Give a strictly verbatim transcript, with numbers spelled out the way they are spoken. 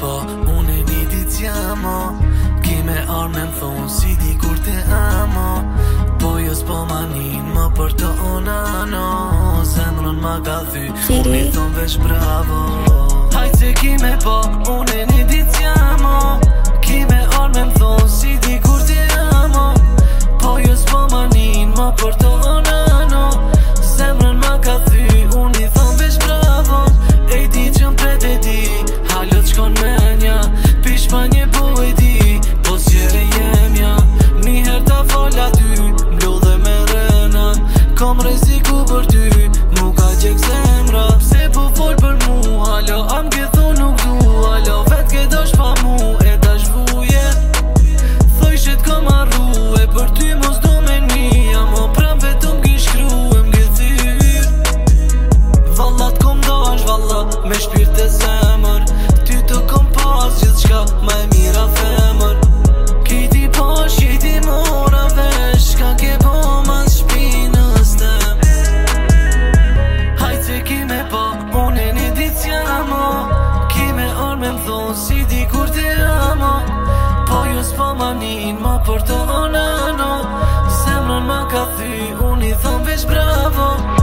po, unë e një dit jamo. Ki me arme më thonë si di kur te amo. Po jo s'po manin më për të onano. Zemrën ma ka thy, unë i thonë veç bravo. Hajt se ki me po, unë e një dit jamo. Ki me arme më thonë si di kur te amo. Po jo s'po manin më për të onano. Zemrën ma ka thy, unë i thonë veç bravo. E di që m'pret e di, halot shkon menja. Pish pa një po e di, po s'jere jemja. Niher ta falla ty, mblodhe me rena. Kom reziku për ty, mu ka qek zemra. Pse po fol për mu, halo, am ke thonë nuk du. Halo, vet ke dosh pa mu, e ta shvuje. Thoj shet kom arru, e për ty mos do me një. Amo pram vetëm ki shkru, e m'ke thyr. Vallat kom dash, valla, me shpirt e zemër. Ty të kom pas gjithë shka, ma e mira femër. Kiti pash, kiti mora vesh, ka ke po mas shpinës tem. Hajt se ki me po, unë e një dit jamo. Ki me arme më thonë si di kur te amo. Po jo s'po manin ma për të onano. Zemrën ma ka thy, unë i thonë veç bravo.